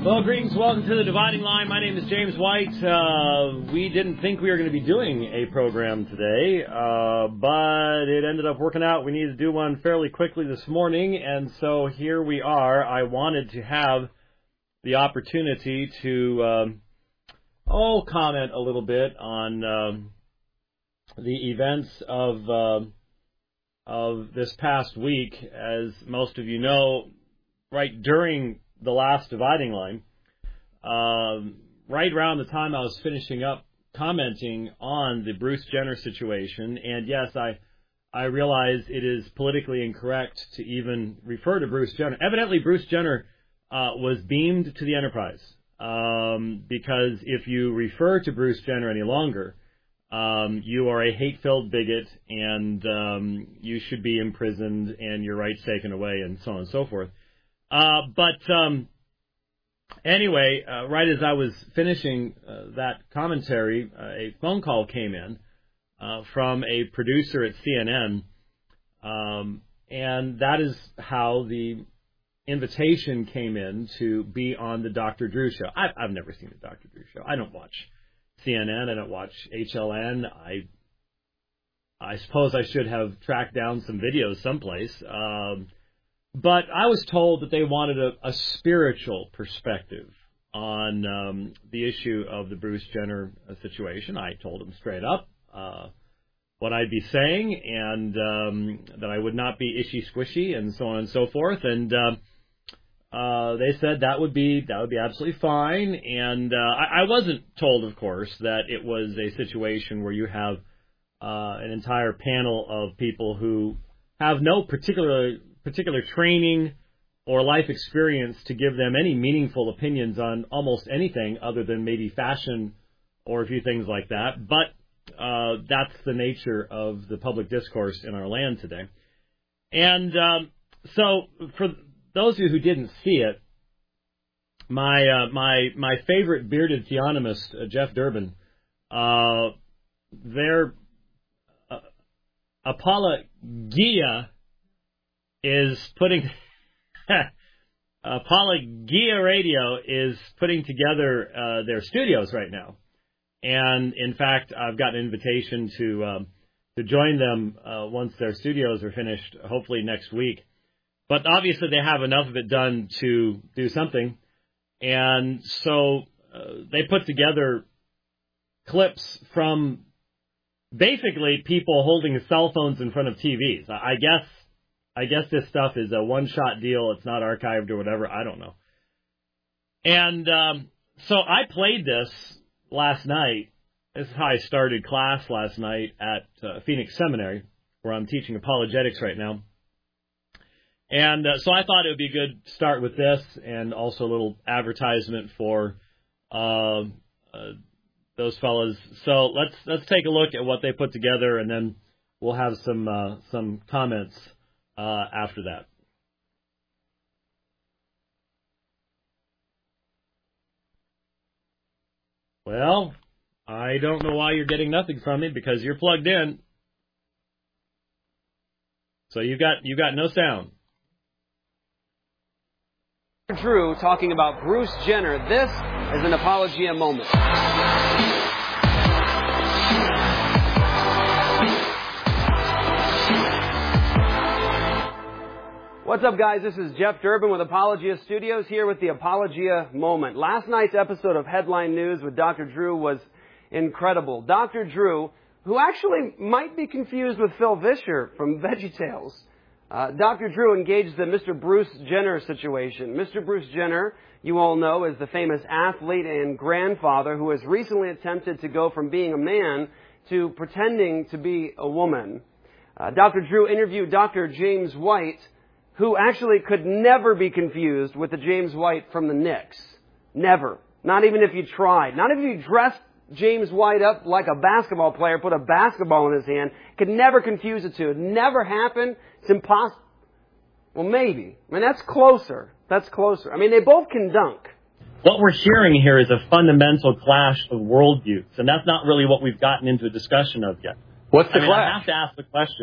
Well, greetings. Welcome to The Dividing Line. My name is James White. We didn't think we were going to be doing a program today, but it ended up working out. We needed to do one fairly quickly this morning, and so here we are. I wanted to have the opportunity to comment a little bit on the events of this past week. As most of you know, right during the last Dividing Line, right around the time I was finishing up commenting on the Bruce Jenner situation, and yes, I realize it is politically incorrect to even refer to Bruce Jenner. Evidently, Bruce Jenner was beamed to the Enterprise, because if you refer to Bruce Jenner any longer, you are a hate-filled bigot, and you should be imprisoned and your rights taken away, and so on and so forth. Anyway, right as I was finishing that commentary, a phone call came in from a producer at CNN, and that is how the invitation came in to be on the Dr. Drew Show. I've never seen the Dr. Drew Show. I don't watch CNN. I don't watch HLN. I suppose I should have tracked down some videos someplace. But I was told that they wanted a spiritual perspective on the issue of the Bruce Jenner situation. I told them straight up what I'd be saying, and that I would not be ishy-squishy, and so on and so forth. And they said that would be absolutely fine. And I wasn't told, of course, that it was a situation where you have an entire panel of people who have no particular training or life experience to give them any meaningful opinions on almost anything other than maybe fashion or a few things like that. But that's the nature of the public discourse in our land today. And so for those of you who didn't see it, my favorite bearded theonomist, Jeff Durbin, their Apologia is putting Apologia Radio is putting together their studios right now, and in fact, I've got an invitation to join them once their studios are finished, hopefully next week. But obviously, they have enough of it done to do something, and so they put together clips from basically people holding cell phones in front of TVs. I guess this stuff is a one-shot deal. It's not archived or whatever. I don't know. And so I played this last night. This is how I started class last night at Phoenix Seminary, where I'm teaching apologetics right now. And so I thought it would be good to start with this, and also a little advertisement for those fellas. So let's take a look at what they put together, and then we'll have some comments after that. Well, I don't know why you're getting nothing from me, because you're plugged in. So you got no sound. Drew talking about Bruce Jenner. This is an Apologia moment. What's up, guys? This is Jeff Durbin with Apologia Studios, here with the Apologia Moment. Last night's episode of Headline News with Dr. Drew was incredible. Dr. Drew, who actually might be confused with Phil Vischer from VeggieTales. Dr. Drew engaged the Mr. Bruce Jenner situation. Mr. Bruce Jenner, you all know, is the famous athlete and grandfather who has recently attempted to go from being a man to pretending to be a woman. Dr. Drew interviewed Dr. James White, who actually could never be confused with the James White from the Knicks. Never. Not even if you tried. Not if you dressed James White up like a basketball player, put a basketball in his hand. Could never confuse the two. It never happened. It's impossible. Well, maybe. I mean, that's closer. That's closer. I mean, they both can dunk. What we're hearing here is a fundamental clash of worldviews, and that's not really what we've gotten into a discussion of yet. What's the clash? I have to ask the question.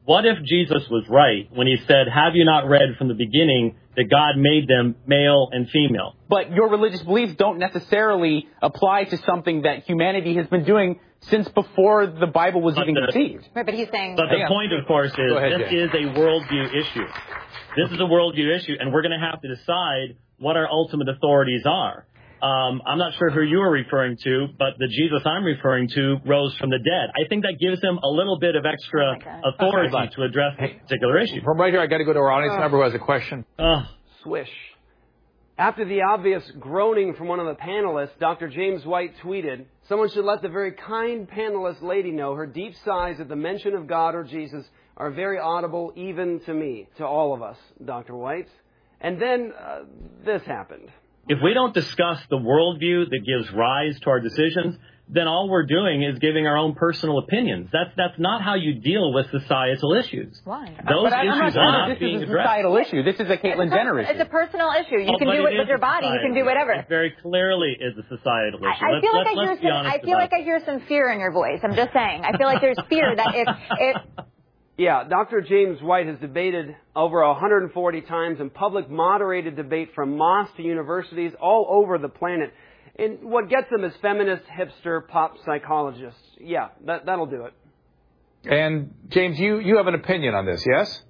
what if Jesus was right when he said, have you not read from the beginning that God made them male and female? But your religious beliefs don't necessarily apply to something that humanity has been doing since before the Bible was even conceived. Right, but he's saying... But the point, of course, is this is a worldview issue. This is a worldview issue, and we're going to have to decide what our ultimate authorities are. I'm not sure who you are referring to, but the Jesus I'm referring to rose from the dead. I think that gives him a little bit of extra authority to address this particular issue. From right here, I got to go to our audience member who has a question. Swish. After the obvious groaning from one of the panelists, Dr. James White tweeted, someone should let the very kind panelist lady know her deep sighs at the mention of God or Jesus are very audible even to me, to all of us, Dr. White. And then this happened. If we don't discuss the worldview that gives rise to our decisions, then all we're doing is giving our own personal opinions. That's not how you deal with societal issues. Why? Those issues are not being addressed. This is a societal issue. This is a Caitlyn Jenner issue. It's a personal issue. You can do it with your body. You can do whatever. It very clearly is a societal issue. I feel like I hear some fear in your voice. I'm just saying. I feel like there's fear that if Yeah, Dr. James White has debated over 140 times in public moderated debate from mosques to universities all over the planet. And what gets them is feminist, hipster, pop psychologists. Yeah, that'll do it. And, James, you have an opinion on this, yes?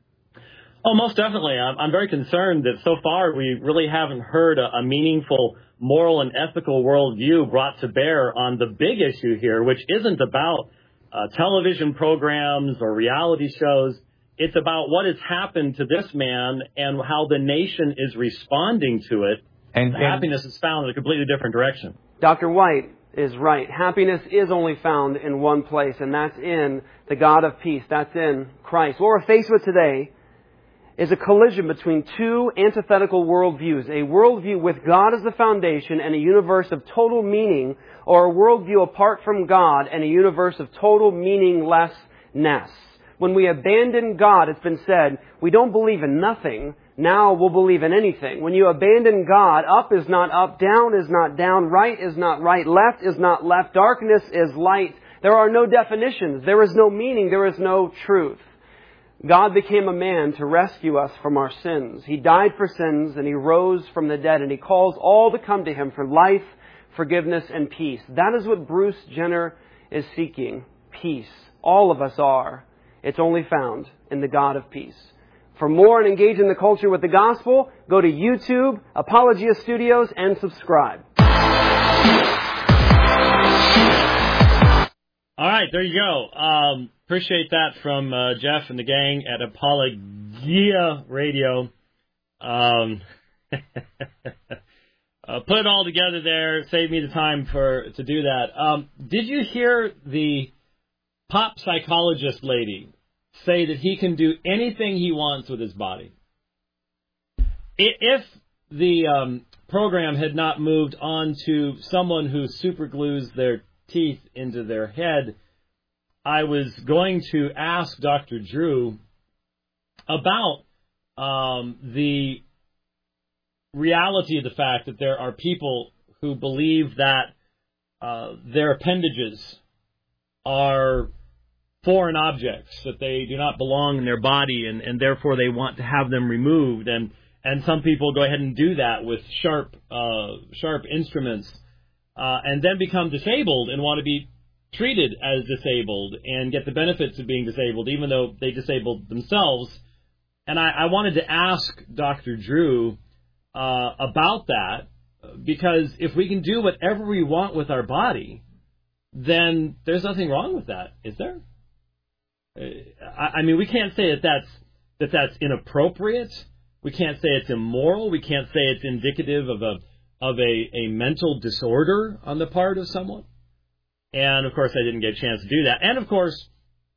Oh, most definitely. I'm very concerned that so far we really haven't heard a meaningful moral and ethical worldview brought to bear on the big issue here, which isn't about television programs or reality shows. It's about what has happened to this man and how the nation is responding to it. And happiness is found in a completely different direction. Dr. White is right. Happiness is only found in one place, and that's in the God of peace. That's in Christ. What we're faced with today is a collision between two antithetical worldviews. A worldview with God as the foundation and a universe of total meaning, or a worldview apart from God and a universe of total meaninglessness. When we abandon God, it's been said, we don't believe in nothing. Now we'll believe in anything. When you abandon God, up is not up, down is not down, right is not right, left is not left, darkness is light. There are no definitions. There is no meaning. There is no truth. God became a man to rescue us from our sins. He died for sins and He rose from the dead, and He calls all to come to Him for life, forgiveness, and peace. That is what Bruce Jenner is seeking. Peace. All of us are. It's only found in the God of peace. For more and engage in the culture with the gospel, go to YouTube, Apologia Studios, and subscribe. All right, there you go. Appreciate that from Jeff and the gang at Apologia Radio. Put it all together there. Save me the time to do that. Did you hear the pop psychologist lady say that he can do anything he wants with his body? If the program had not moved on to someone who superglues their teeth into their head, I was going to ask Dr. Drew about the reality of the fact that there are people who believe that their appendages are foreign objects, that they do not belong in their body, and therefore they want to have them removed. And some people go ahead and do that with sharp instruments, and then become disabled and want to be treated as disabled and get the benefits of being disabled, even though they disabled themselves. And I wanted to ask Dr. Drew about that, because if we can do whatever we want with our body, then there's nothing wrong with that, is there? I mean, we can't say that that's inappropriate. We can't say it's immoral. We can't say it's indicative of a mental disorder on the part of someone. And, of course, I didn't get a chance to do that. And, of course,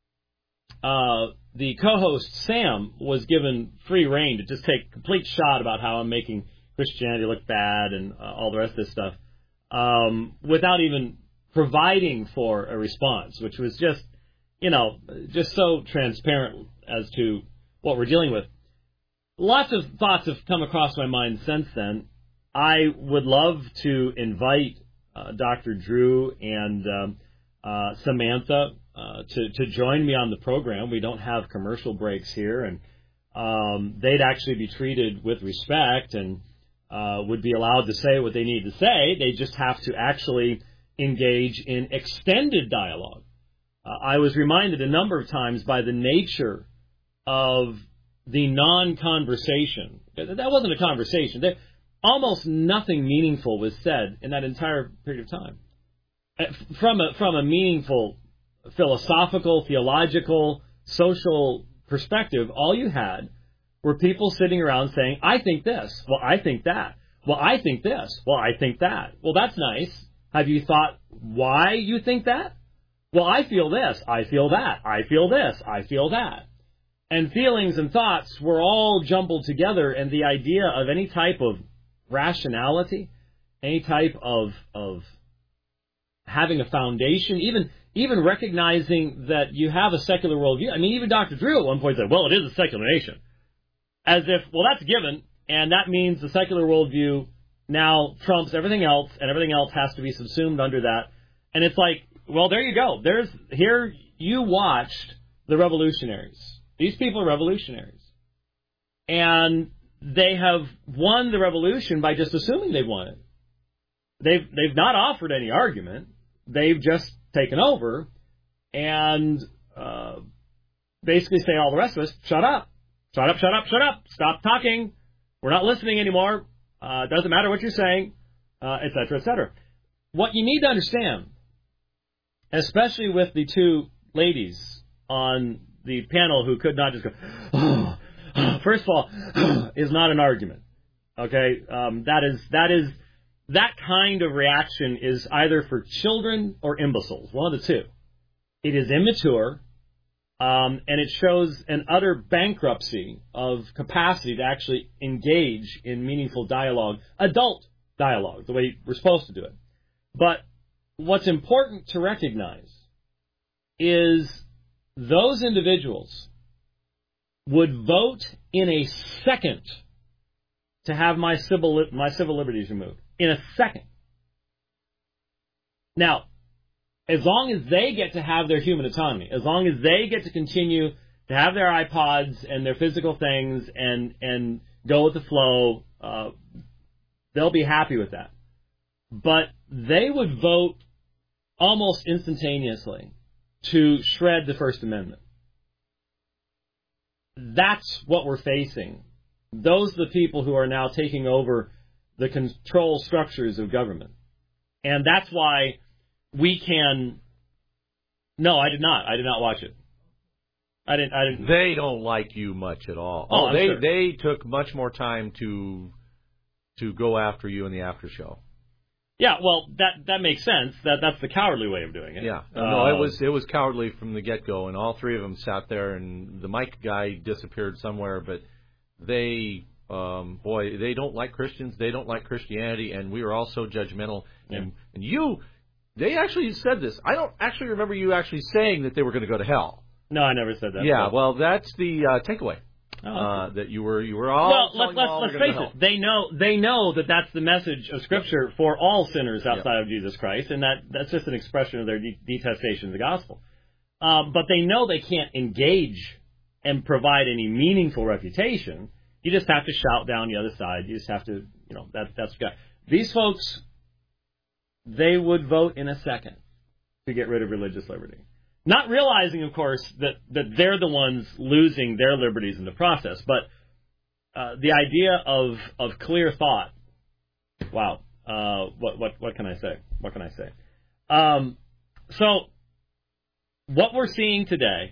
the co-host, Sam, was given free rein to just take a complete shot about how I'm making Christianity look bad and all the rest of this stuff, without even providing for a response, which was just so transparent as to what we're dealing with. Lots of thoughts have come across my mind since then. I would love to invite Dr. Drew and Samantha to join me on the program. We don't have commercial breaks here, and they'd actually be treated with respect and would be allowed to say what they need to say. They just have to actually engage in extended dialogue. I was reminded a number of times by the nature of the non-conversation. That wasn't a conversation. Almost nothing meaningful was said in that entire period of time. From a meaningful philosophical, theological, social perspective, all you had were people sitting around saying, I think this, well, I think that, well, I think this, well, I think that. Well, that's nice. Have you thought why you think that? Well, I feel this, I feel that, I feel this, I feel that. And feelings and thoughts were all jumbled together, and the idea of any type of rationality, any type of having a foundation, even recognizing that you have a secular worldview. I mean, even Dr. Drew at one point said, well, it is a secular nation. As if, well, that's a given, and that means the secular worldview now trumps everything else, and everything else has to be subsumed under that. And it's like, well, there you go. Here you watched the revolutionaries. These people are revolutionaries. And they have won the revolution by just assuming they've won it. They've not offered any argument. They've just taken over and basically say all the rest of us, shut up. Shut up, shut up, shut up. Stop talking. We're not listening anymore. It doesn't matter what you're saying, et cetera, et cetera. What you need to understand, especially with the two ladies on the panel who could not just go, oh, first of all, is not an argument. Okay? That kind of reaction is either for children or imbeciles, one of the two. It is immature, and it shows an utter bankruptcy of capacity to actually engage in meaningful dialogue, adult dialogue, the way we're supposed to do it. But what's important to recognize is those individuals would vote in a second to have my civil liberties removed. In a second. Now, as long as they get to have their human autonomy, as long as they get to continue to have their iPods and their physical things and go with the flow, they'll be happy with that. But they would vote almost instantaneously to shred the First Amendment. That's what we're facing. Those are the people who are now taking over the control structures of government. And that's why we can... No, I did not. I did not watch it. I didn't. They don't like you much at all. Oh, sure. They took much more time to go after you in the after show. Yeah, well, that makes sense. That's the cowardly way of doing it. Yeah. No, it was cowardly from the get-go, and all three of them sat there, and the Mike guy disappeared somewhere, but they... they don't like Christians. They don't like Christianity, and we were all so judgmental. Yeah. And they actually said this. I don't actually remember you actually saying that they were going to go to hell. No, I never said that. Yeah, well, that's the takeaway. That you were all. Well, let's face it. They know that that's the message of Scripture for all sinners outside of Jesus Christ, and that's just an expression of their detestation of the gospel. But they know they can't engage and provide any meaningful refutation. You just have to shout down the other side. You just have to, that's good. These folks, they would vote in a second to get rid of religious liberty. Not realizing, of course, that they're the ones losing their liberties in the process. But the idea of clear thought, wow, what can I say? What can I say? So what we're seeing today,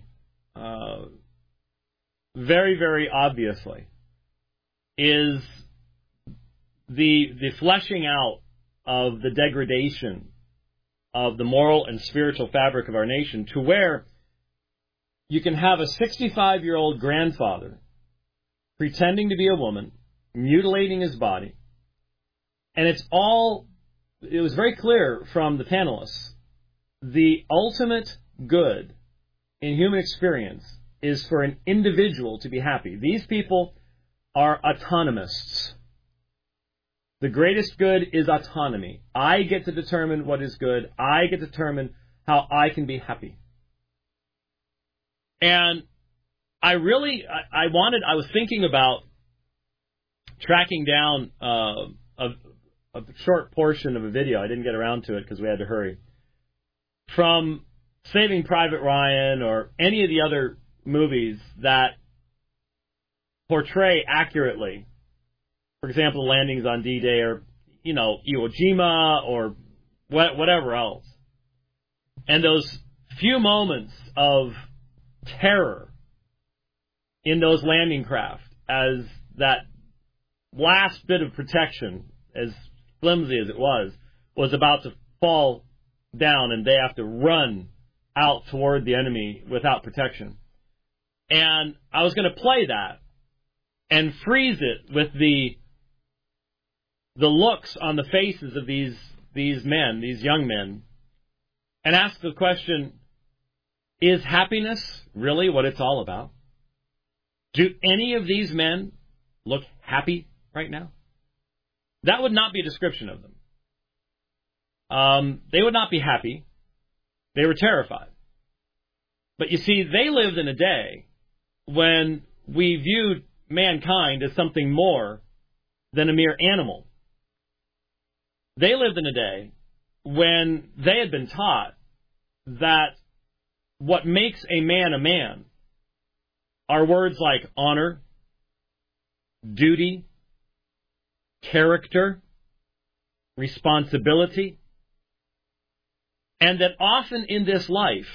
very, very obviously, is the fleshing out of the degradation of the moral and spiritual fabric of our nation to where you can have a 65-year-old grandfather pretending to be a woman, mutilating his body, and it was very clear from the panelists, the ultimate good in human experience is for an individual to be happy. These people are autonomists. The greatest good is autonomy. I get to determine what is good. I get to determine how I can be happy. And I was thinking about tracking down a short portion of a video. I didn't get around to it because we had to hurry. From Saving Private Ryan or any of the other movies that portray accurately, for example, the landings on D-Day or, Iwo Jima or whatever else. And those few moments of terror in those landing craft as that last bit of protection, as flimsy as it was about to fall down and they have to run out toward the enemy without protection. And I was going to play that and freeze it with the looks on the faces of these men, these young men, and ask the question, is happiness really what it's all about? Do any of these men look happy right now? That would not be a description of them. They would not be happy. They were terrified. But you see, they lived in a day when we viewed mankind as something more than a mere animal. They lived in a day when they had been taught that what makes a man are words like honor, duty, character, responsibility, and that often in this life,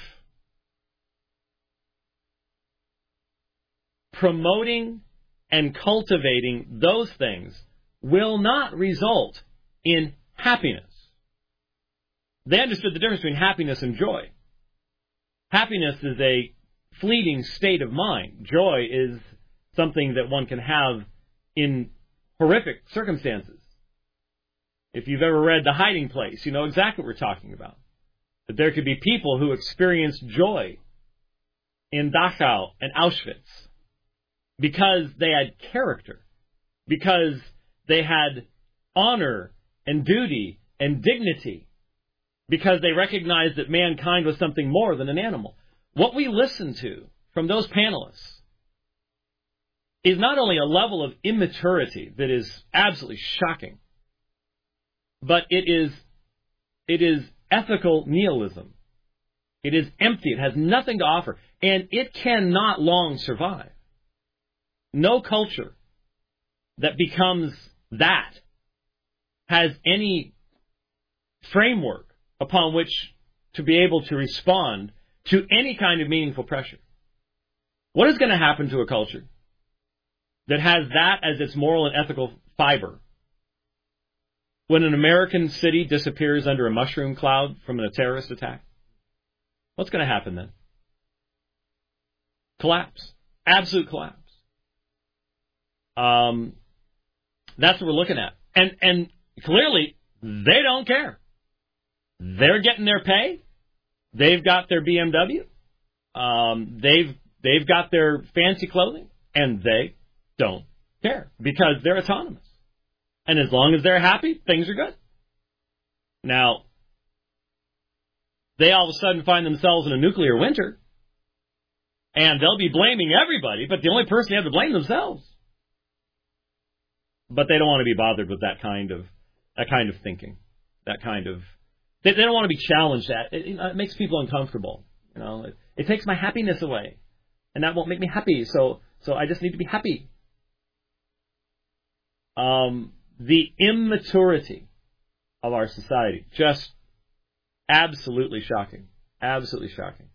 promoting and cultivating those things will not result in happiness. They understood the difference between happiness and joy. Happiness is a fleeting state of mind. Joy is something that one can have in horrific circumstances. If you've ever read The Hiding Place, you know exactly what we're talking about. That there could be people who experienced joy in Dachau and Auschwitz because they had character, because they had honor and duty and dignity, because they recognized that mankind was something more than an animal. What we listen to from those panelists is not only a level of immaturity that is absolutely shocking, but it is ethical nihilism. It is empty. It has nothing to offer. And it cannot long survive. No culture that becomes that has any framework upon which to be able to respond to any kind of meaningful pressure. What is going to happen to a culture that has that as its moral and ethical fiber when an American city disappears under a mushroom cloud from a terrorist attack? What's going to happen then? Collapse. Absolute collapse. That's what we're looking at. And clearly, they don't care. They're getting their pay. They've got their BMW. They've got their fancy clothing. And they don't care because they're autonomous. And as long as they're happy, things are good. Now, they all of a sudden find themselves in a nuclear winter, and they'll be blaming everybody, but the only person they have to blame themselves. But they don't want to be bothered with that kind of thinking, they don't want to be challenged at. It makes people uncomfortable. It takes my happiness away, and that won't make me happy. So I just need to be happy. The immaturity of our society, just absolutely shocking. Absolutely shocking.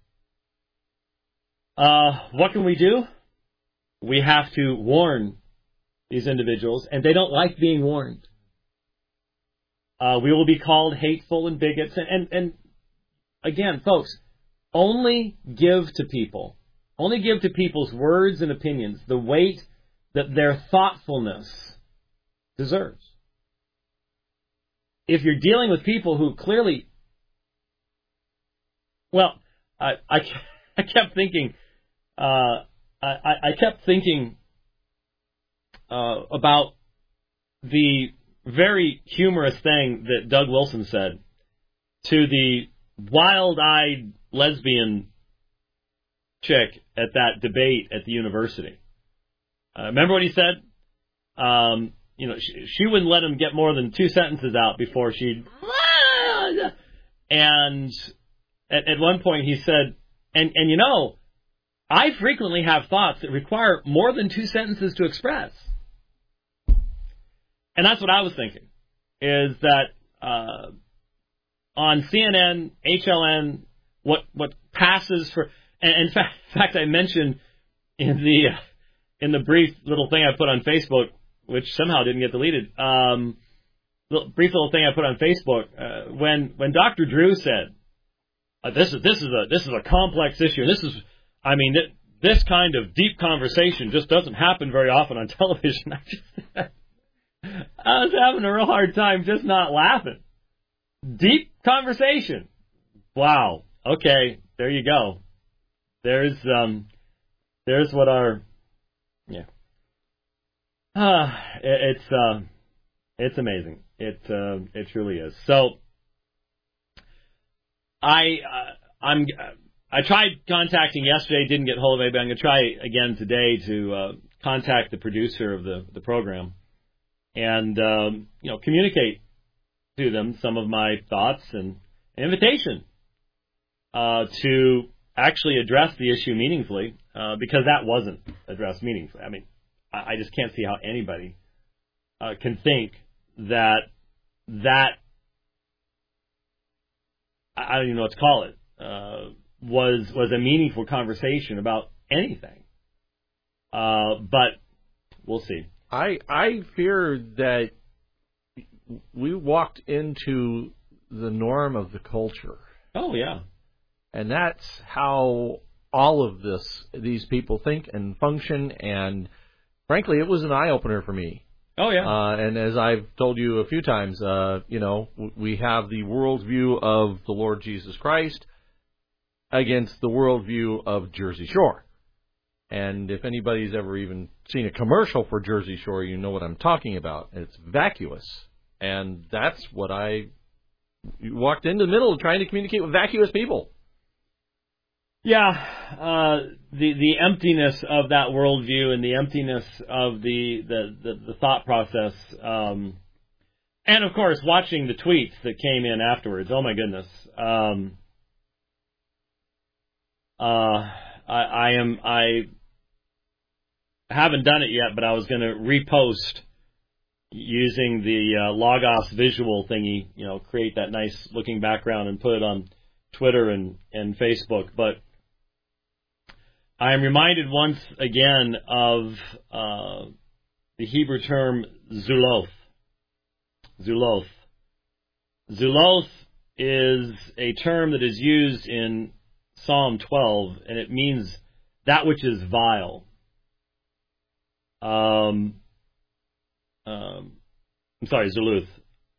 What can we do? We have to warn these individuals, and they don't like being warned. We will be called hateful and bigots. And again, folks, only give to people's words and opinions the weight that their thoughtfulness deserves. If you're dealing with people who clearly, I kept thinking, about the very humorous thing that Doug Wilson said to the wild-eyed lesbian chick at that debate at the university. Remember what he said? She wouldn't let him get more than 2 sentences out before she'd... And at one point he said, and I frequently have thoughts that require more than 2 sentences to express. And that's what I was thinking, is that on CNN, HLN, what passes for... And in fact, I mentioned in the brief little thing I put on Facebook, which somehow didn't get deleted, brief little thing I put on Facebook, when Dr. Drew said, this is a complex issue, and this kind of deep conversation just doesn't happen very often on television. I was having a real hard time just not laughing. Deep conversation. Wow. Okay, there you go. There's what our it's amazing. It truly is. So I tried contacting yesterday, didn't get hold of anybody. I'm going to try again today to contact the producer of the program and communicate to them some of my thoughts and an invitation to actually address the issue meaningfully, because that wasn't addressed meaningfully. I just can't see how anybody can think that I don't even know what to call it, was a meaningful conversation about anything. But we'll see. I fear that we walked into the norm of the culture. Oh, yeah. And that's how all of these people think and function, and frankly, it was an eye-opener for me. Oh, yeah. And as I've told you a few times, we have the worldview of the Lord Jesus Christ against the worldview of Jersey Shore. And if anybody's ever even seen a commercial for Jersey Shore, you know what I'm talking about. It's vacuous. And that's what I walked into the middle of trying to communicate with vacuous people. Yeah, the emptiness of that worldview and the emptiness of the thought process, and of course watching the tweets that came in afterwards. Oh my goodness, I haven't done it yet, but I was going to repost using the Logos visual thingy, create that nice looking background and put it on Twitter and Facebook, but I am reminded once again of the Hebrew term zuloth. Zuloth. Zuloth is a term that is used in Psalm 12, and it means that which is vile. I'm sorry, Zuluth.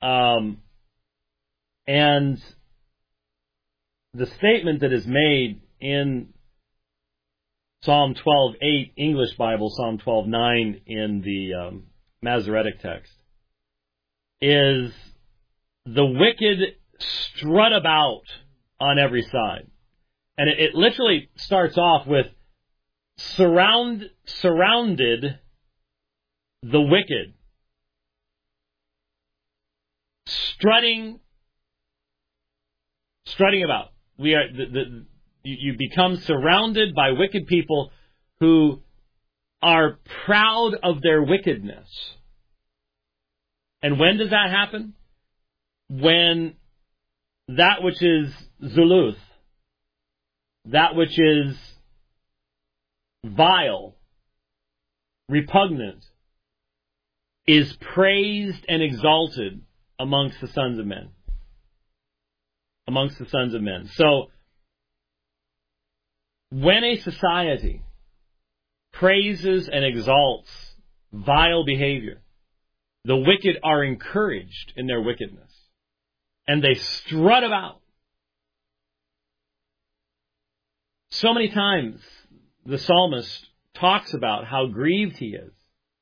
And the statement that is made in Psalm 12:8 English Bible, Psalm 12:9 in the Masoretic text, is the wicked strut about on every side. And it literally starts off with surrounded the wicked, strutting about. We are you become surrounded by wicked people who are proud of their wickedness. And when does that happen? When that which is Zuluth, that which is vile, repugnant, is praised and exalted amongst the sons of men. Amongst the sons of men. So, when a society praises and exalts vile behavior, the wicked are encouraged in their wickedness, and they strut about. So many times the psalmist talks about how grieved he is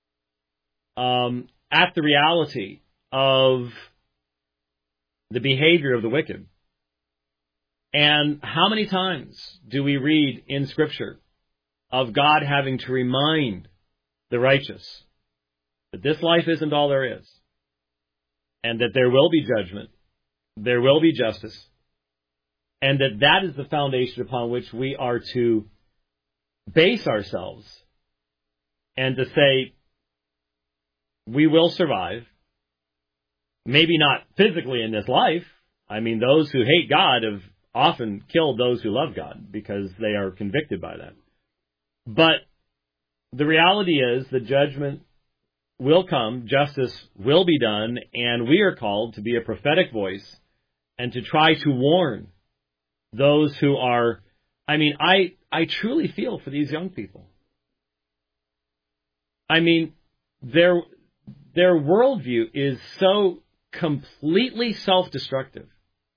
at the reality of the behavior of the wicked. And how many times do we read in Scripture of God having to remind the righteous that this life isn't all there is, and that there will be judgment, there will be justice, and that is the foundation upon which we are to base ourselves, and to say, we will survive, maybe not physically in this life. I mean, those who hate God have often killed those who love God because they are convicted by that. But the reality is the judgment will come, justice will be done, and we are called to be a prophetic voice and to try to warn those who are, I mean, I truly feel for these young people. I mean, their worldview is so completely self-destructive.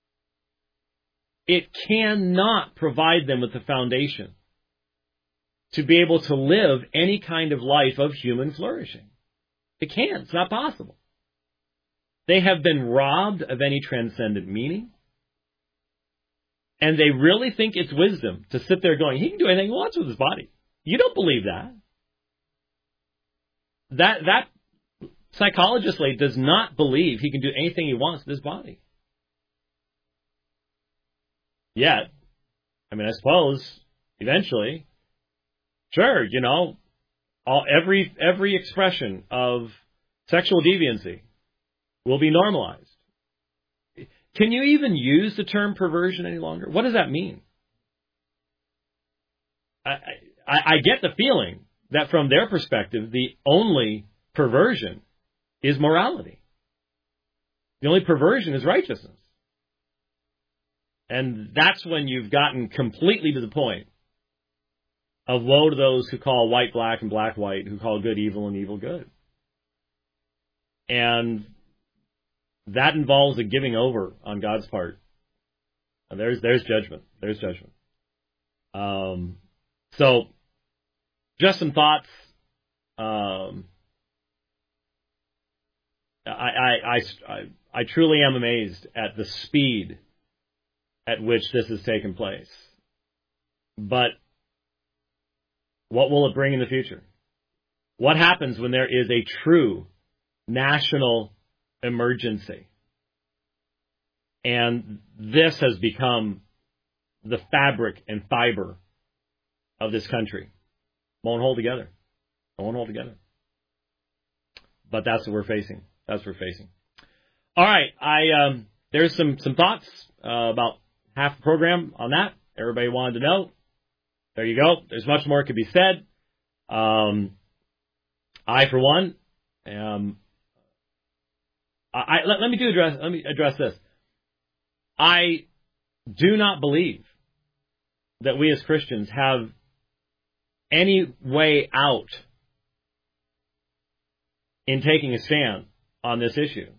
It cannot provide them with the foundation to be able to live any kind of life of human flourishing. It can't. It's not possible. They have been robbed of any transcendent meaning. And they really think it's wisdom to sit there going, he can do anything he wants with his body. You don't believe that. That psychologist lady does not believe he can do anything he wants with his body. Yet, I mean, I suppose, eventually, sure, you know, every expression of sexual deviancy will be normalized. Can you even use the term perversion any longer? What does that mean? I get the feeling that from their perspective, the only perversion is morality. The only perversion is righteousness. And that's when you've gotten completely to the point of woe to those who call white black and black white, who call good evil and evil good. And that involves a giving over on God's part. And there's judgment. There's judgment. So, just some thoughts. I truly am amazed at the speed at which this has taken place. But what will it bring in the future? What happens when there is a true national emergency? And this has become the fabric and fiber of this country. Won't hold together. Won't hold together. But that's what we're facing. That's what we're facing. All right. There's some thoughts about half the program on that. Everybody wanted to know. There you go. There's much more could be said. I, for one, let me address this. I do not believe that we as Christians have any way out in taking a stand on this issue.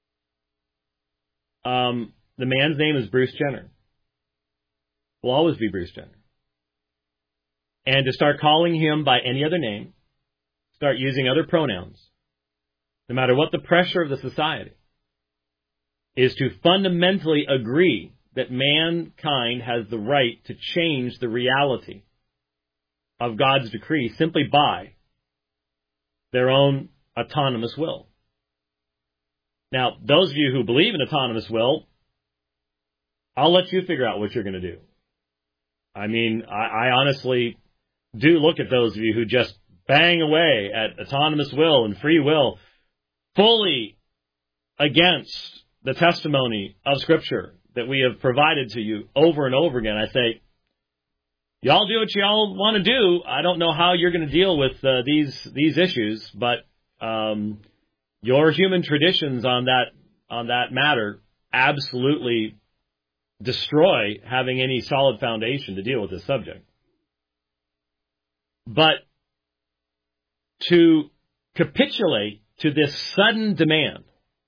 The man's name is Bruce Jenner. Will always be Bruce Jenner. And to start calling him by any other name, start using other pronouns, no matter what the pressure of the society, is to fundamentally agree that mankind has the right to change the reality of God's decree simply by their own autonomous will. Now, those of you who believe in autonomous will, I'll let you figure out what you're going to do. I mean, I honestly do look at those of you who just bang away at autonomous will and free will, fully against the testimony of Scripture that we have provided to you over and over again. I say, y'all do what y'all want to do. I don't know how you're going to deal with these issues, but your human traditions on that matter absolutely destroy having any solid foundation to deal with this subject. But to capitulate to this sudden demand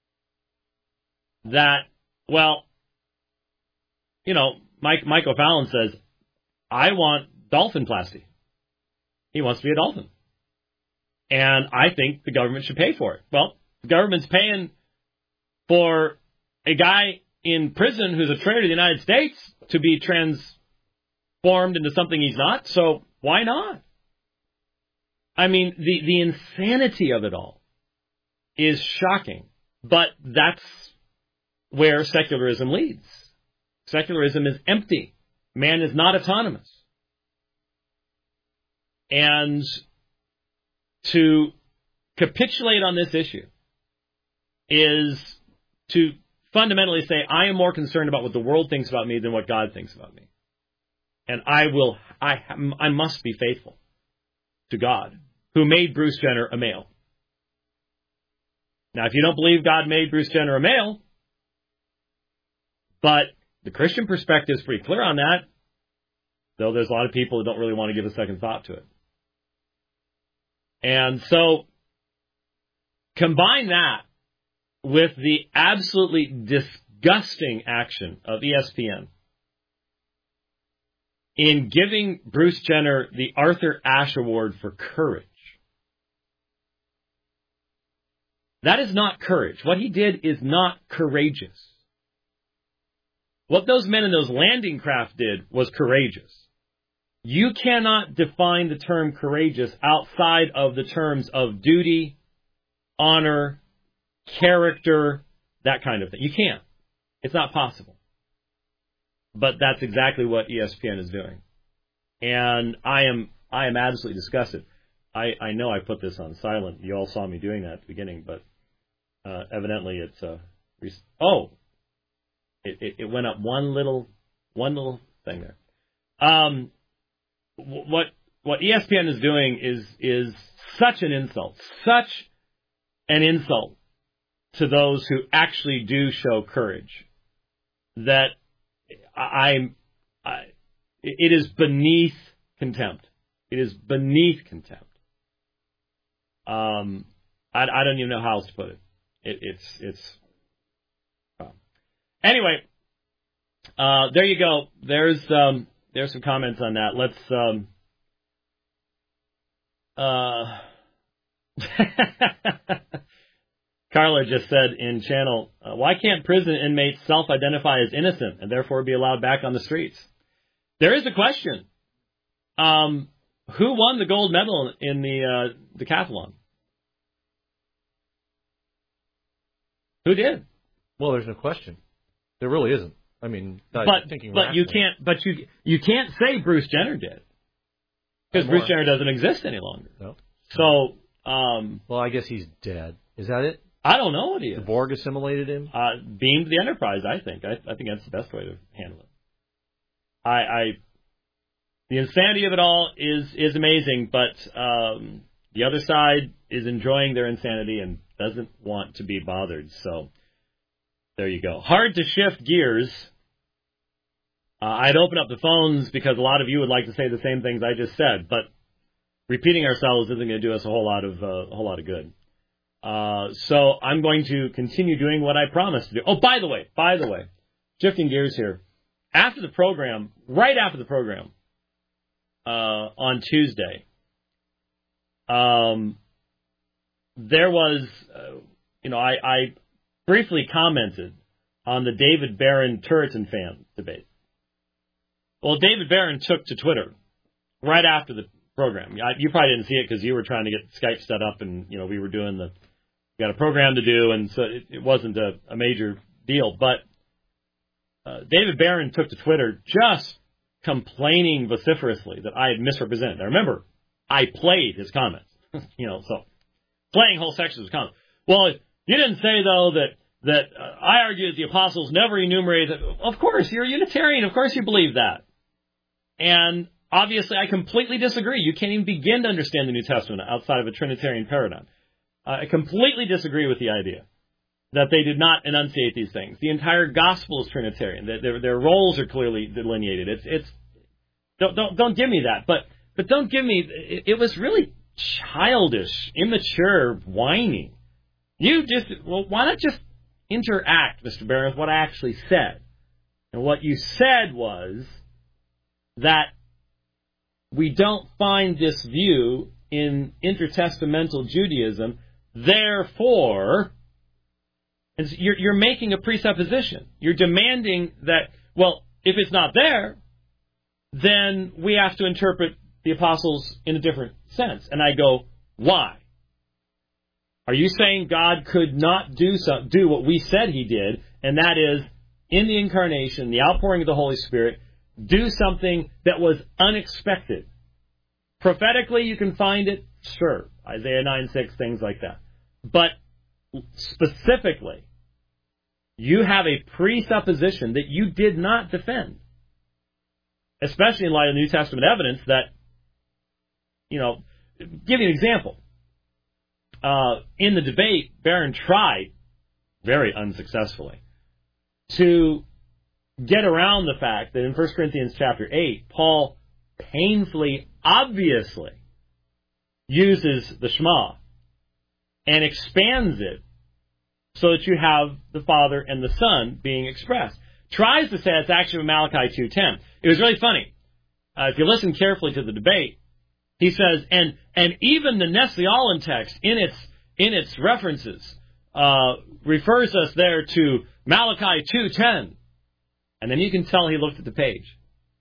that, well, you know, Mike O'Fallon says, I want dolphinplasty. He wants to be a dolphin. And I think the government should pay for it. Well, the government's paying for a guy in prison who's a traitor to the United States. to be transformed into something he's not, so why not? I mean, the insanity of it all is shocking, but that's where secularism leads. Secularism is empty. Man is not autonomous. And to capitulate on this issue is to fundamentally say, I am more concerned about what the world thinks about me than what God thinks about me. And I must be faithful to God, who made Bruce Jenner a male. Now, if you don't believe God made Bruce Jenner a male, but the Christian perspective is pretty clear on that, though there's a lot of people who don't really want to give a second thought to it. And so, combine that with the absolutely disgusting action of ESPN in giving Bruce Jenner the Arthur Ashe Award for courage. That is not courage. What he did is not courageous. What those men in those landing craft did was courageous. You cannot define the term courageous outside of the terms of duty, honor, character, that kind of thing. You can't. It's not possible. But that's exactly what ESPN is doing. And I am absolutely disgusted. I know I put this on silent. You all saw me doing that at the beginning, but evidently it's it went up one little thing there. What ESPN is doing is such an insult to those who actually do show courage, that it is beneath contempt. It is beneath contempt. I don't even know how else to put it. Anyway, there you go. There's some comments on that. Let's Carla just said in channel, why can't prison inmates self-identify as innocent and therefore be allowed back on the streets? There is a question. Who won the gold medal in the decathlon? Who did? Well, there's no question. There really isn't. I mean, you can't say Bruce Jenner did, because Bruce Jenner doesn't exist any longer. No. So, well, I guess he's dead. Is that it? I don't know what he is. The Borg assimilated him? Beamed the Enterprise, I think. I think that's the best way to handle it. The insanity of it all is amazing, but the other side is enjoying their insanity and doesn't want to be bothered. So there you go. Hard to shift gears. I'd open up the phones because a lot of you would like to say the same things I just said, but repeating ourselves isn't going to do us a whole lot of good. So I'm going to continue doing what I promised to do. Oh, by the way, shifting gears here. After the program, right after the program, on Tuesday, there was, I briefly commented on the David Barron Turretin fan debate. Well, David Barron took to Twitter right after the program. You probably didn't see it because you were trying to get Skype set up, and we were doing got a program to do, and so it wasn't a major deal. But David Barron took to Twitter just complaining vociferously that I had misrepresented. Now remember, I played his comments, so playing whole sections of his comments. Well, you didn't say though that I argue that the apostles never enumerated. Of course, you're a Unitarian. Of course, you believe that. And obviously, I completely disagree. You can't even begin to understand the New Testament outside of a Trinitarian paradigm. I completely disagree with the idea that they did not enunciate these things. The entire gospel is Trinitarian. Their roles are clearly delineated. Don't give me that. But don't give me. It was really childish, immature whining. Why not just interact, Mr. Barron, with what I actually said? And what you said was that we don't find this view in intertestamental Judaism, therefore, and you're making a presupposition. You're demanding that, if it's not there, then we have to interpret the apostles in a different sense. And I go, why? Are you saying God could not do what we said he did, and that is, in the incarnation, the outpouring of the Holy Spirit, do something that was unexpected? Prophetically, you can find it, sure. Isaiah 9:6, things like that. But specifically, you have a presupposition that you did not defend, especially in light of New Testament evidence that, give you an example. In the debate, Barron tried, very unsuccessfully, to get around the fact that in 1 Corinthians chapter 8, Paul painfully, obviously, uses the Shema and expands it so that you have the Father and the Son being expressed. Tries to say it's actually from Malachi 2:10. It was really funny. If you listen carefully to the debate, he says, and even the Nestle-Aland text in its references refers us there to Malachi 2:10. And then you can tell he looked at the page.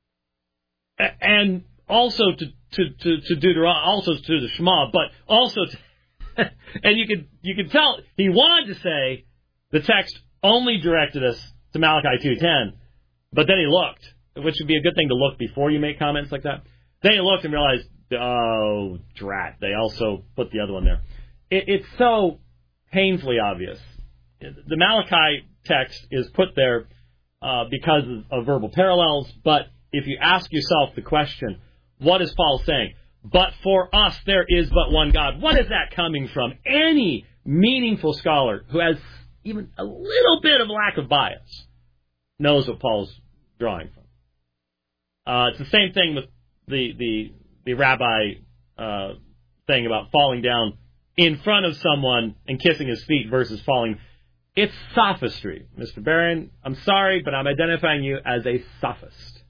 And also to Deuteronomy, also to the Shema, but also to and you could tell he wanted to say the text only directed us to Malachi 2:10, but then he looked, which would be a good thing to look before you make comments like that. Then he looked and realized, oh, drat, they also put the other one there. It's so painfully obvious. The Malachi text is put there because of verbal parallels, but if you ask yourself the question, what is Paul saying? But for us, there is but one God. What is that coming from? Any meaningful scholar who has even a little bit of lack of bias knows what Paul's drawing from. It's the same thing with the rabbi thing about falling down in front of someone and kissing his feet versus falling. It's sophistry. Mr. Barron, I'm sorry, but I'm identifying you as a sophist.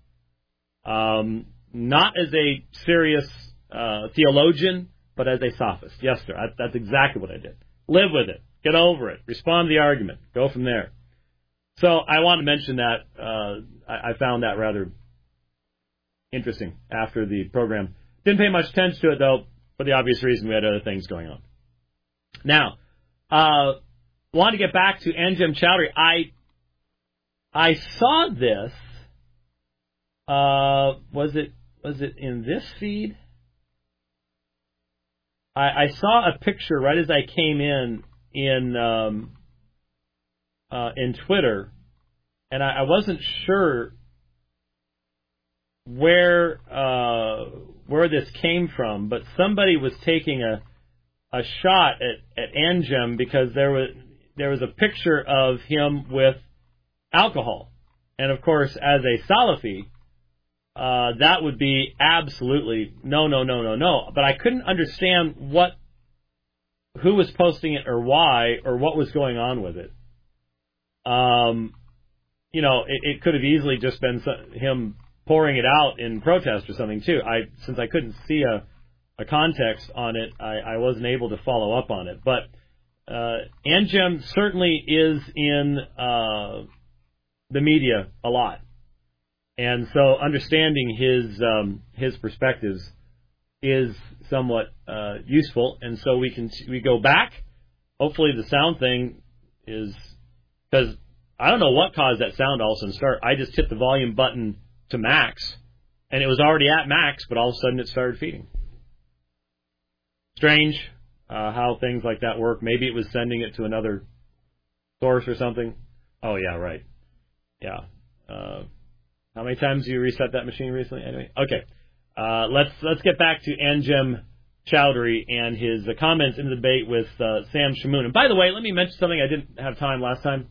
Not as a serious theologian, but as a sophist. Yes, sir. That's exactly what I did. Live with it. Get over it. Respond to the argument. Go from there. So I want to mention that. I found that rather interesting after the program. Didn't pay much attention to it, though, for the obvious reason we had other things going on. Now, want to get back to Anjem Chowdhury. I saw this. Was it in this feed? I saw a picture right as I came in Twitter, and I wasn't sure where this came from, but somebody was taking a shot at Anjem because there was a picture of him with alcohol, and of course, as a Salafi, that would be absolutely no. But I couldn't understand who was posting it or why or what was going on with it. It could have easily just been him pouring it out in protest or something too. Since I couldn't see a context on it, I wasn't able to follow up on it. But Anjem certainly is in the media a lot. And so understanding his perspectives is somewhat useful. And so we go back. Hopefully the sound thing is, because I don't know what caused that sound all of a sudden start. I just hit the volume button to max, and it was already at max, but all of a sudden it started feeding. Strange how things like that work. Maybe it was sending it to another source or something. Oh, yeah, right. Yeah. How many times do you reset that machine recently? Anyway, okay. Let's get back to Anjem Chowdhury and his comments in the debate with Sam Shamoun. And by the way, let me mention something I didn't have time last time.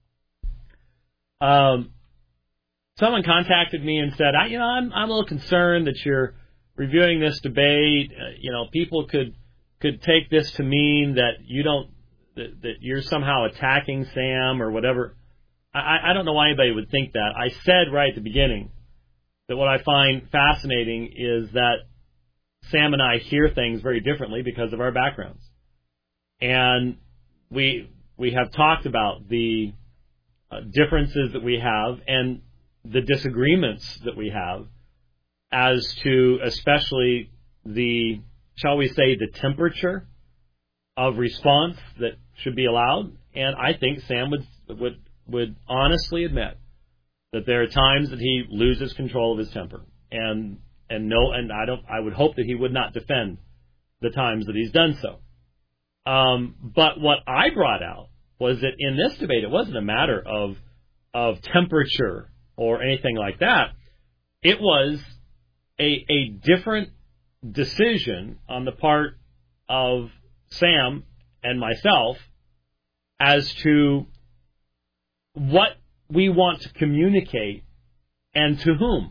Someone contacted me and said, I'm a little concerned that you're reviewing this debate. People could take this to mean that that you're somehow attacking Sam or whatever. I don't know why anybody would think that. I said right at the beginning that what I find fascinating is that Sam and I hear things very differently because of our backgrounds. And we have talked about the differences that we have, and the disagreements that we have as to especially the, shall we say, the temperature of response that should be allowed. And I think Sam would honestly admit that there are times that he loses control of his temper. And I would hope that he would not defend the times that he's done so. But what I brought out was that in this debate, it wasn't a matter of temperature or anything like that. It was a different decision on the part of Sam and myself as to what we want to communicate and to whom.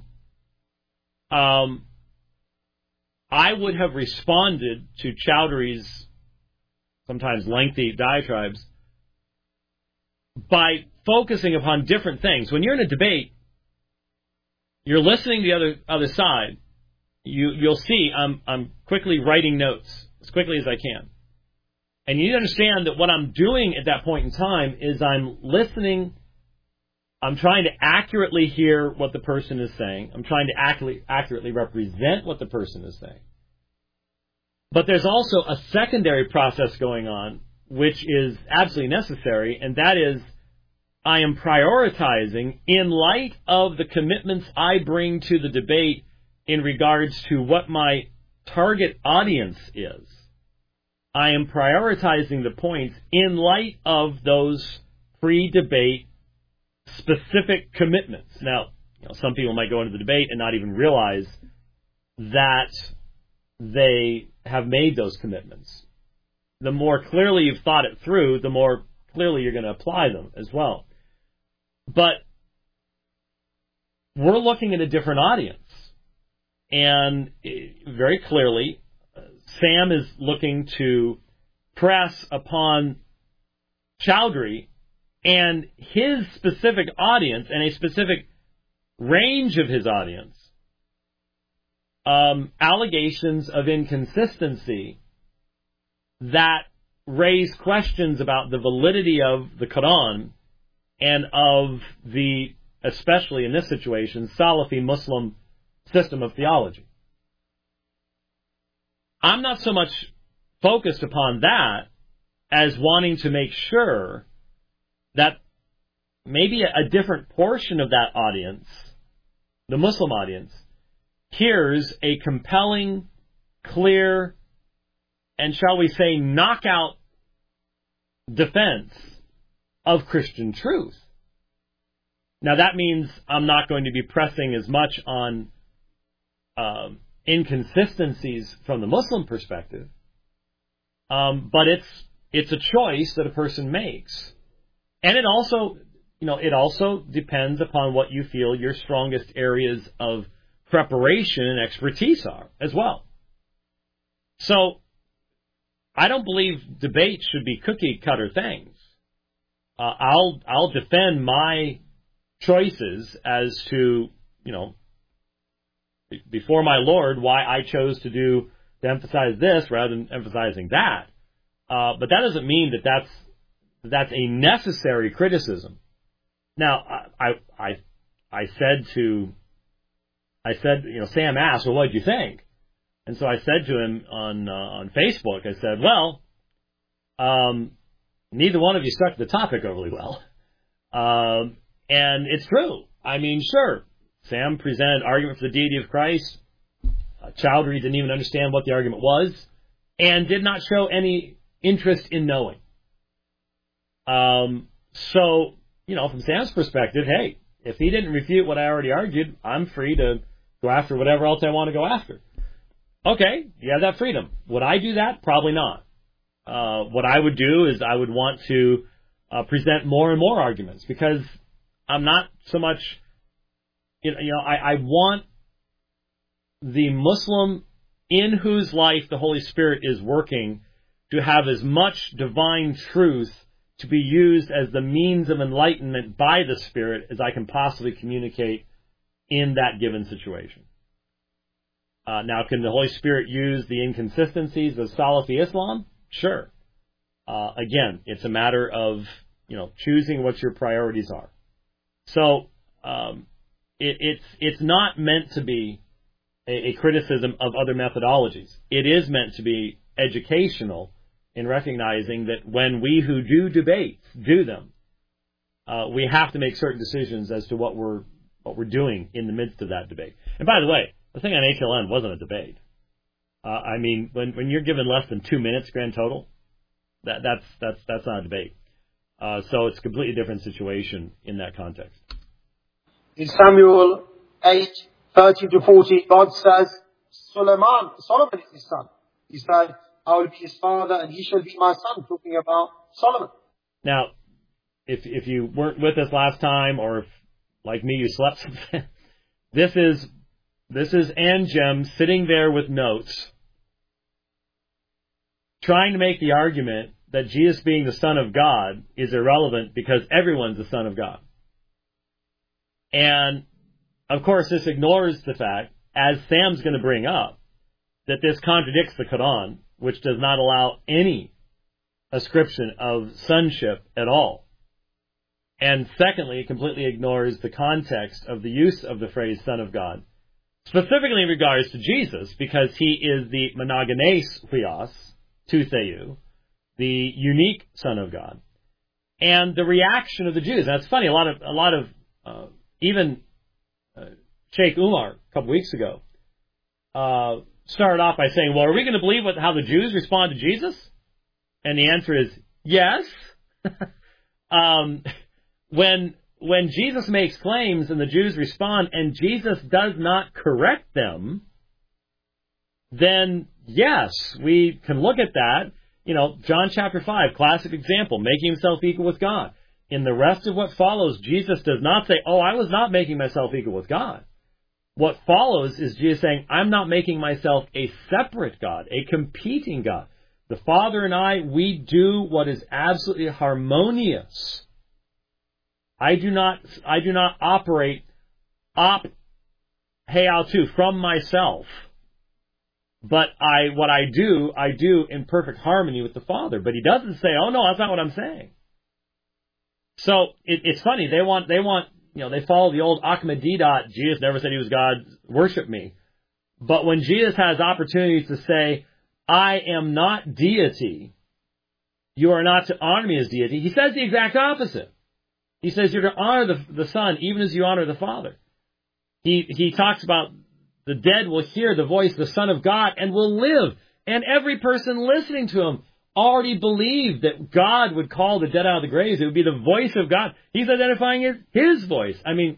I would have responded to Chowdhury's sometimes lengthy diatribes by focusing upon different things. When you're in a debate, you're listening to the other side. You'll see I'm quickly writing notes as quickly as I can. And you need to understand that what I'm doing at that point in time is I'm listening. I'm trying to accurately hear what the person is saying. I'm trying to accurately represent what the person is saying. But there's also a secondary process going on, which is absolutely necessary, and that is I am prioritizing in light of the commitments I bring to the debate in regards to what my target audience is. I am prioritizing the points in light of those pre-debate specific commitments. Now, some people might go into the debate and not even realize that they have made those commitments. The more clearly you've thought it through, the more clearly you're going to apply them as well. But we're looking at a different audience. And very clearly, Sam is looking to press upon Chowdhury and his specific audience and a specific range of his audience, allegations of inconsistency that raise questions about the validity of the Quran and of the, especially in this situation, Salafi Muslim system of theology. I'm not so much focused upon that as wanting to make sure that maybe a different portion of that audience, the Muslim audience, hears a compelling, clear, and shall we say, knockout defense of Christian truth. Now that means I'm not going to be pressing as much on inconsistencies from the Muslim perspective, but it's a choice that a person makes. And it also depends upon what you feel your strongest areas of preparation and expertise are as well. So I don't believe debates should be cookie cutter things. I'll defend my choices as to, before my Lord, why I chose to emphasize this rather than emphasizing that. But that doesn't mean that that's a necessary criticism. Now, I said, Sam asked, well, what did you think? And so I said to him on Facebook, I said, well, neither one of you stuck to the topic overly well. And it's true. I mean, sure, Sam presented argument for the deity of Christ. Chowdhury didn't even understand what the argument was and did not show any interest in knowing. So, from Sam's perspective, hey, if he didn't refute what I already argued, I'm free to go after whatever else I want to go after. Okay, you have that freedom. Would I do that? Probably not. What I would do is I would want to present more and more arguments because I'm not so much, I want the Muslim in whose life the Holy Spirit is working to have as much divine truth to be used as the means of enlightenment by the Spirit as I can possibly communicate in that given situation. Now, can the Holy Spirit use the inconsistencies of Salafi Islam? Sure. Again, it's a matter of, choosing what your priorities are. So, it's not meant to be a criticism of other methodologies. It is meant to be educational in recognizing that when we who do debates do them, we have to make certain decisions as to what we're doing in the midst of that debate. And by the way, the thing on HLN wasn't a debate. I mean, when you're given less than 2 minutes grand total, that's not a debate. So it's a completely different situation in that context. In Samuel 8:30-40, God says, Solomon is his son. He said, I will be his father and he shall be my son, talking about Solomon. Now, if you weren't with us last time, or if, like me, you slept since then, this is Anjem sitting there with notes, trying to make the argument that Jesus being the Son of God is irrelevant because everyone's the Son of God. And, of course, this ignores the fact, as Sam's going to bring up, that this contradicts the Quran, which does not allow any ascription of sonship at all. And secondly, it completely ignores the context of the use of the phrase Son of God, specifically in regards to Jesus, because he is the monogenes huios, tou theou, the unique Son of God. And the reaction of the Jews, that's funny, a lot of even Sheikh Umar a couple weeks ago started off by saying, well, are we going to believe how the Jews respond to Jesus? And the answer is yes. When Jesus makes claims and the Jews respond and Jesus does not correct them, then yes, we can look at that. You know, John chapter 5, classic example, making himself equal with God. In the rest of what follows, Jesus does not say, oh, I was not making myself equal with God. What follows is Jesus saying, I'm not making myself a separate God, a competing God. The Father and I, we do what is absolutely harmonious. I do not operate from myself. But what I do in perfect harmony with the Father. But he doesn't say, oh no, that's not what I'm saying. So it's funny, they follow the old Ahmadiyya, Jesus never said he was God, worship me. But when Jesus has opportunities to say, I am not deity, you are not to honor me as deity, he says the exact opposite. He says you're to honor the Son even as you honor the Father. He talks about the dead will hear the voice of the Son of God and will live. And every person listening to him already believed that God would call the dead out of the graves. It would be the voice of God. He's identifying his voice. I mean,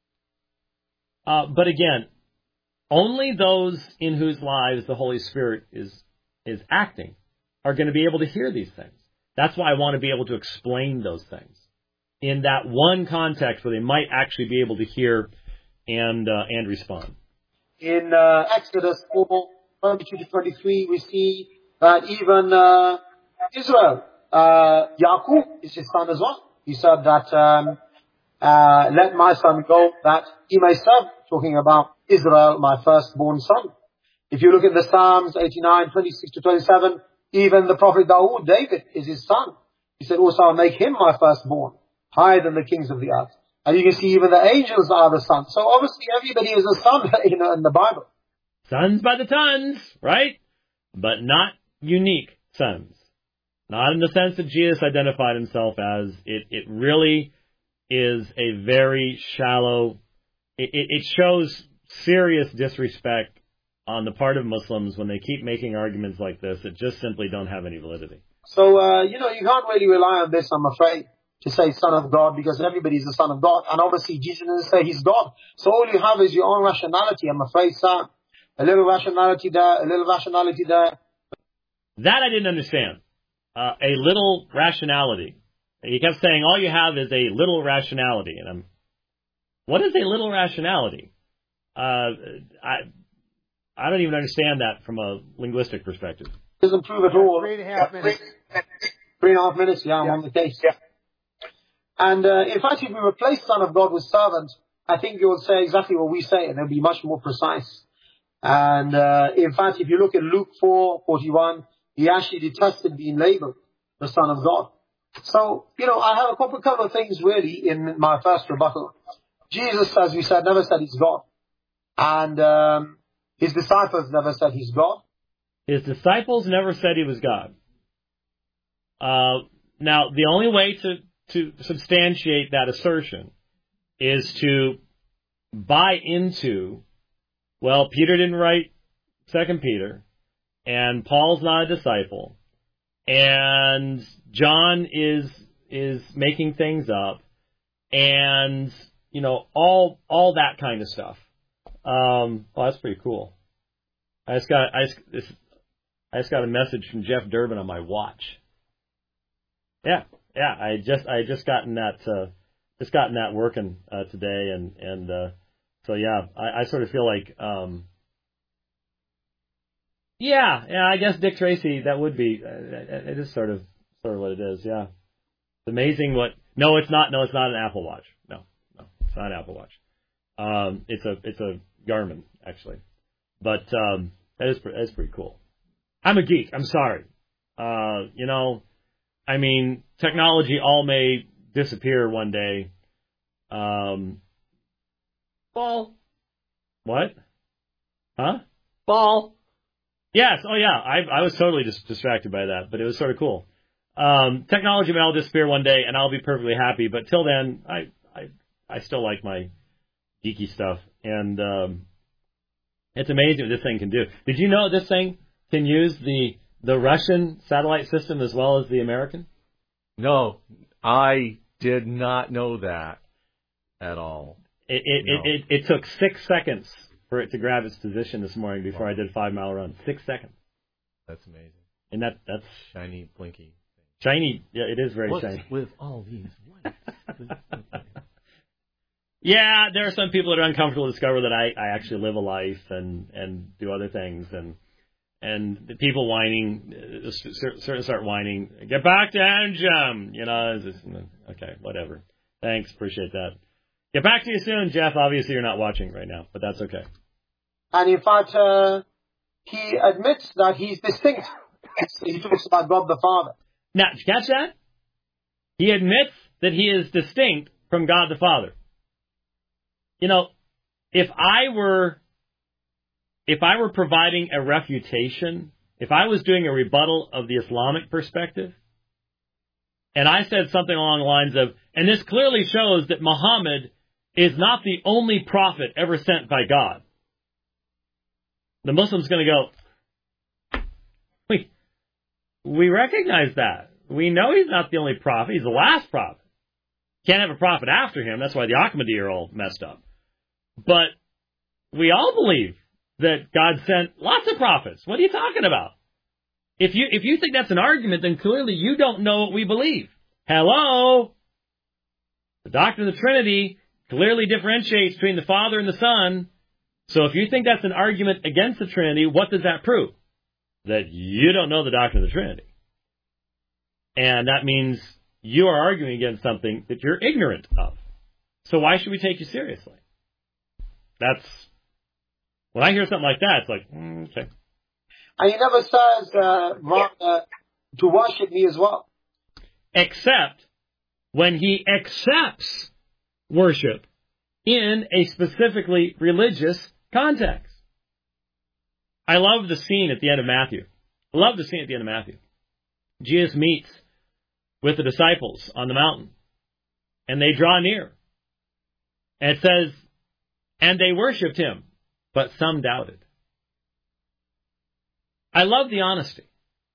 but again, only those in whose lives the Holy Spirit is acting are going to be able to hear these things. That's why I want to be able to explain those things in that one context where they might actually be able to hear and respond. In Exodus 4:22-23, we see that even Israel, Yaqub is his son as well. He said that, let my son go that he may serve, talking about Israel, my firstborn son. If you look at the Psalms 89:26-27, even the prophet David is his son. He said, also I'll make him my firstborn, higher than the kings of the earth. And you can see even the angels are the sons. So obviously everybody is a son, in the Bible. Sons by the tons, right? But not unique sons. Not in the sense that Jesus identified himself as. It really is a very shallow, it shows serious disrespect on the part of Muslims when they keep making arguments like this that just simply don't have any validity. So, you can't really rely on this, I'm afraid, to say Son of God, because everybody's the Son of God. And obviously Jesus didn't say he's God. So all you have is your own rationality, I'm afraid, Sam. A little rationality there, a little rationality there. That I didn't understand. A little rationality. He kept saying all you have is a little rationality. And what is a little rationality? I don't even understand that from a linguistic perspective. Doesn't prove at all. 3.5 minutes. 3.5 minutes, I'm on the case. Yeah. And in fact, if we replace Son of God with servant, I think you will say exactly what we say, and it'll be much more precise. And in fact, if you look at Luke 4:41, he actually detested being labeled the Son of God. So, I have a couple of things really in my first rebuttal Jesus, as we said, never said he's God. And his disciples never said he's God. His disciples never said he was God. Now, the only way to substantiate that assertion is to buy into, well, Peter didn't write 2 Peter, and Paul's not a disciple, and John is making things up, and, you know, all that kind of stuff. Oh, that's pretty cool. I just got a message from Jeff Durbin on my watch. Yeah, I just gotten that working today, and so yeah, I sort of feel like yeah, I guess Dick Tracy, that would be it is sort of what it is. Yeah, it's amazing what. No, it's not an Apple Watch. No, it's not an Apple Watch. It's a Garmin actually, but that is pretty cool. I'm a geek. I'm sorry. You know. I mean, technology all may disappear one day. Ball. What? Huh? Ball. Yes. Oh, yeah. I was totally distracted by that, but it was sort of cool. Technology may all disappear one day, and I'll be perfectly happy. But till then, I still like my geeky stuff, and it's amazing what this thing can do. Did you know this thing can use the Russian satellite system as well as the American? No, I did not know that at all. It took 6 seconds for it to grab its position this morning before I did a 5-mile run. 6 seconds. That's amazing. And that's shiny, blinky. Shiny, yeah, it is very shiny. What's with all these lights? Yeah, there are some people that are uncomfortable to discover that I actually live a life and do other things, and the people whining, certainly start whining, get back to Anjum, you know, okay, whatever. Thanks, appreciate that. Get back to you soon, Jeff. Obviously you're not watching right now, but that's okay. And in fact, he admits that he's distinct. He talks about God the Father. Now, did you catch that? He admits that he is distinct from God the Father. You know, if I were providing a refutation, if I was doing a rebuttal of the Islamic perspective, and I said something along the lines of, and this clearly shows that Muhammad is not the only prophet ever sent by God, the Muslim's going to go, we recognize that. We know he's not the only prophet. He's the last prophet. Can't have a prophet after him. That's why the Ahmadiyya are all messed up. But we all believe that God sent lots of prophets. What are you talking about? If you think that's an argument, then clearly you don't know what we believe. Hello? The doctrine of the Trinity clearly differentiates between the Father and the Son. So if you think that's an argument against the Trinity, what does that prove? That you don't know the doctrine of the Trinity. And that means you are arguing against something that you're ignorant of. So why should we take you seriously? When I hear something like that, it's like, okay. And he never says, to worship me as well. Except when he accepts worship in a specifically religious context. I love the scene at the end of Matthew. Jesus meets with the disciples on the mountain, and they draw near. And it says, and they worshipped him, but some doubted. I love the honesty.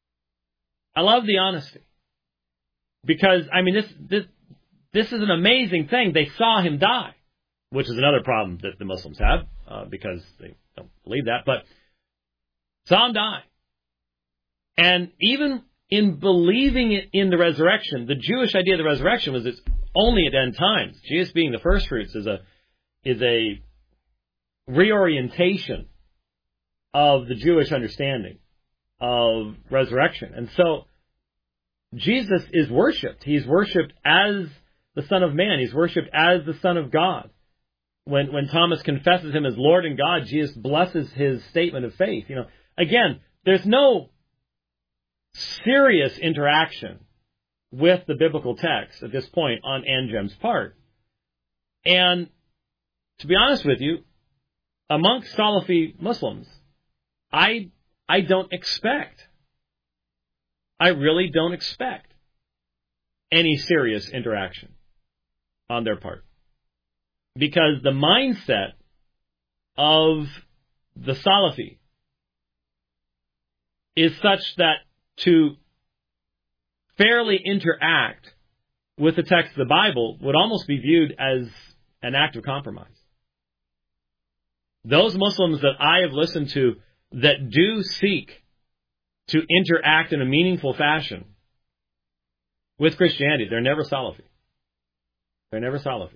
Because, I mean, this is an amazing thing. They saw him die, which is another problem that the Muslims have, because they don't believe that, but saw him die. And even in believing in the resurrection, the Jewish idea of the resurrection was it's only at end times. Jesus being the first fruits is a reorientation of the Jewish understanding of resurrection. And so Jesus is worshipped. He's worshipped as the Son of Man. He's worshipped as the Son of God. When Thomas confesses him as Lord and God, Jesus blesses his statement of faith. You know, again, there's no serious interaction with the biblical text at this point on Anjum's part. And to be honest with you, amongst Salafi Muslims, I don't expect, I really don't expect any serious interaction on their part. Because the mindset of the Salafi is such that to fairly interact with the text of the Bible would almost be viewed as an act of compromise. Those Muslims that I have listened to that do seek to interact in a meaningful fashion with Christianity, they're never Salafi. They're never Salafi.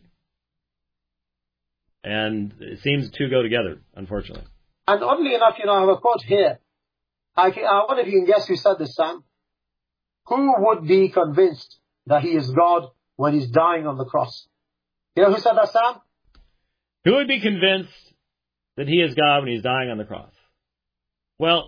And it seems to go together, unfortunately. And oddly enough, I have a quote here. I wonder if you can guess who said this, Sam. Who would be convinced that he is God when he's dying on the cross? You know who said that, Sam? Who would be convinced that he is God when he's dying on the cross? Well,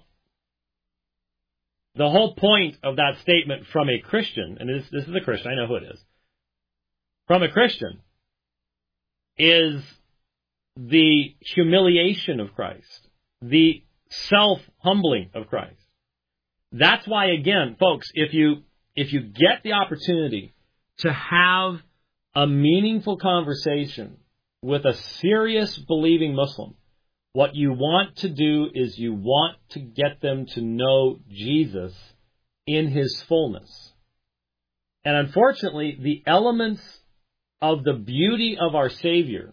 the whole point of that statement from a Christian, and this is a Christian, I know who it is, from a Christian, is the humiliation of Christ, the self-humbling of Christ. That's why, again, folks, if you get the opportunity to have a meaningful conversation with a serious believing Muslim, what you want to do is you want to get them to know Jesus in his fullness. And unfortunately, the elements of the beauty of our Savior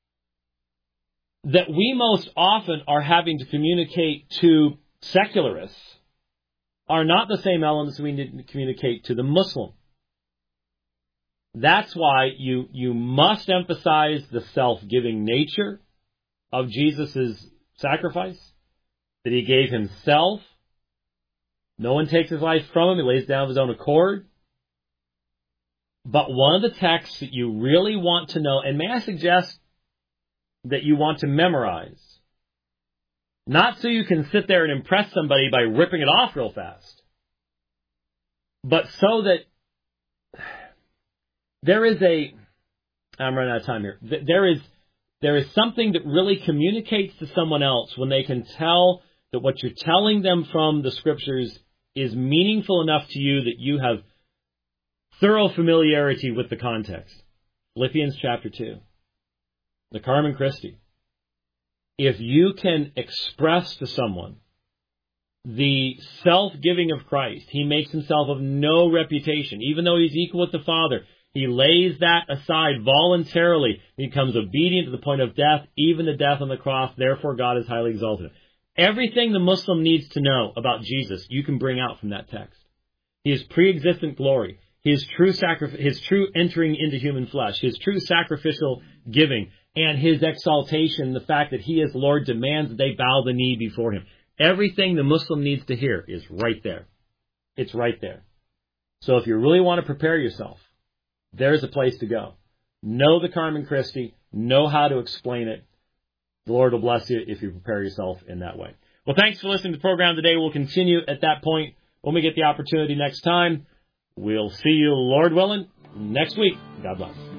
that we most often are having to communicate to secularists are not the same elements we need to communicate to the Muslim. That's why you must emphasize the self-giving nature of Jesus' sacrifice, that he gave himself. No one takes his life from him. He lays down of his own accord. But one of the texts that you really want to know, and may I suggest that you want to memorize, not so you can sit there and impress somebody by ripping it off real fast, but so that there is I'm running out of time here. There is something that really communicates to someone else when they can tell that what you're telling them from the Scriptures is meaningful enough to you that you have thorough familiarity with the context. Philippians chapter 2. The Carmen Christi. If you can express to someone the self-giving of Christ, he makes himself of no reputation. Even though he's equal with the Father, he lays that aside voluntarily. He becomes obedient to the point of death, even the death on the cross. Therefore, God is highly exalted. Everything the Muslim needs to know about Jesus, you can bring out from that text. His pre-existent glory, his true entering into human flesh, his true sacrificial giving, and his exaltation, the fact that he is Lord, demands that they bow the knee before him. Everything the Muslim needs to hear is right there. It's right there. So if you really want to prepare yourself, there's a place to go. Know the Carmen Christi. Know how to explain it. The Lord will bless you if you prepare yourself in that way. Well, thanks for listening to the program today. We'll continue at that point when we get the opportunity next time. We'll see you, Lord willing, next week. God bless.